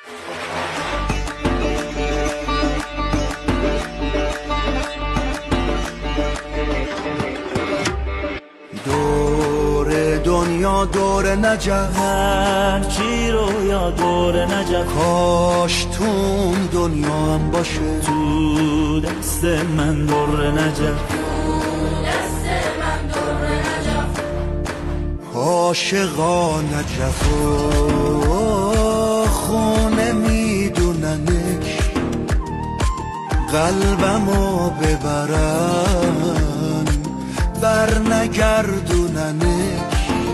دور دنیا دور نجف، هرچی رویا دور نجف، کاش تو اون دنیا هم باشه تو دست من دور نجف، عاشقا نجف و خونه میدوننش، قلبمو ببرن بر نگردوننش،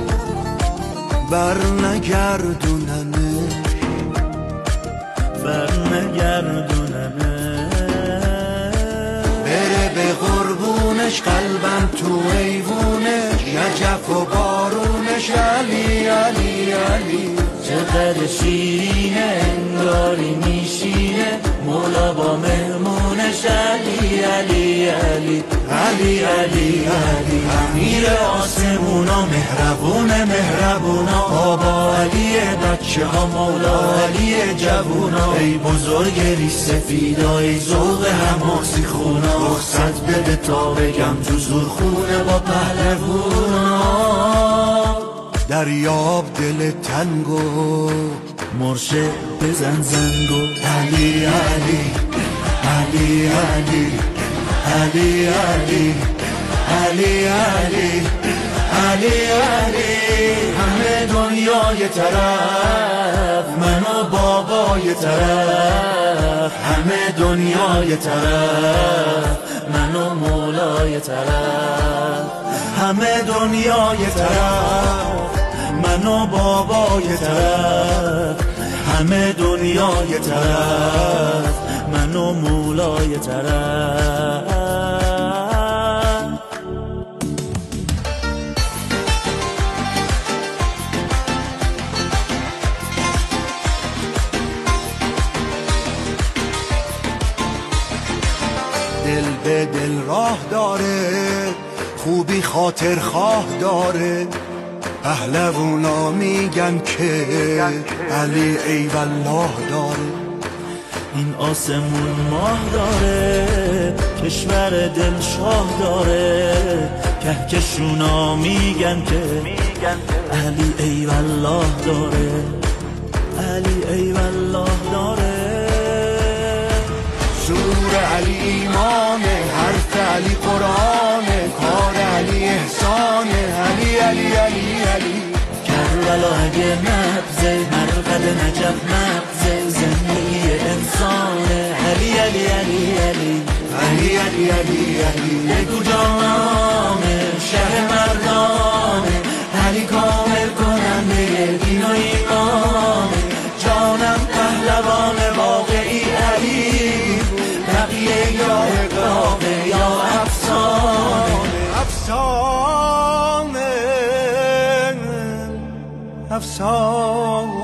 بر نگردوننش، بر نگردوننش. بره به قربونش قلبم تو ایوونش، نجف و بارونش علی علی علی. چقدر شیرینه انگاری میشینه مولا با مهمونش علی علی علی علی علی علی. امیر آسمونا مهربونه مهربونا، بابا علی بچه ها مولا علی جوونا. ای بزرگ ریش سفیدا ای ذوق حماسی خونا، رخصت بده تا بگم تو زورخونه با پهلوونا. دریاب دل تنگو مرشد بزن زنگو علی علی علی علی علی علی علی علی علی علی. همه دنیا یه طرف، من و بابا یه طرف، همه دنیا یه طرف، من و مولا یه طرف، همه دنیا یه طرف، من و بابا یه طرف، همه دنیا یه طرف، من و مولا یه طرف. دل به دل راه داره، خوبی خاطر خواه داره، پهلوونا میگن که علی ای والله داره. این آسمون ماه داره، کشور دل شاه داره، کهکشونا میگن که علی ای والله داره، علی ای والله داره. سور علی ایمانه، حرف علی قرآنه، کار علی احسانه، علی علی علی علی. کربلا اگه نبزه مرقد نجف مغزه، زندگی انسانه علی علی علی علی علی علی علی علی. بگو جانانه شهر مردانه، علی کامل کننده دین و ایمانه، جانم پهلوان واقعی علی، بقیه یا اقراقه یا افسانه افسانه افسانه.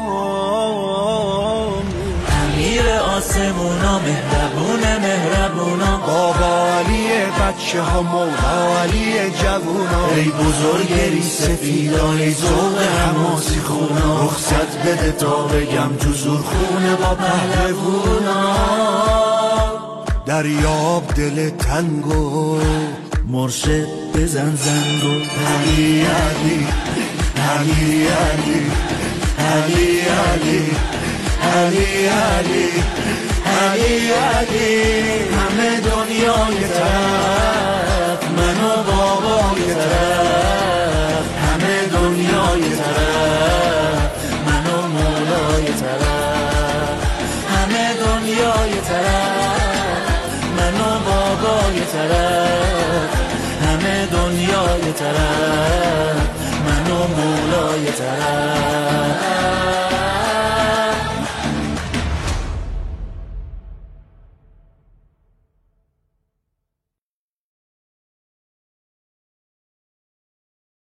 امیر آسمونا مهربونه مهربونا، بابا علی بچه ها مولا علی جوونا. ای بزرگ ریش سفیدا ای ذوق حماسی خونا، رخصت بده تا بگم تو زورخونه با پهلوونا. دریاب دل تنگو مرشد بزن زنگو علی علی علی علی علی علی علی علی علی علی. همه دنیا یه طرف، من و بابا یه طرف، همه دنیا یه طرف، من و مولا یه طرف، همه دنیا یه طرف، من و بابا یه طرف، همه دنیا یه طرف، من و مولا یه طرف.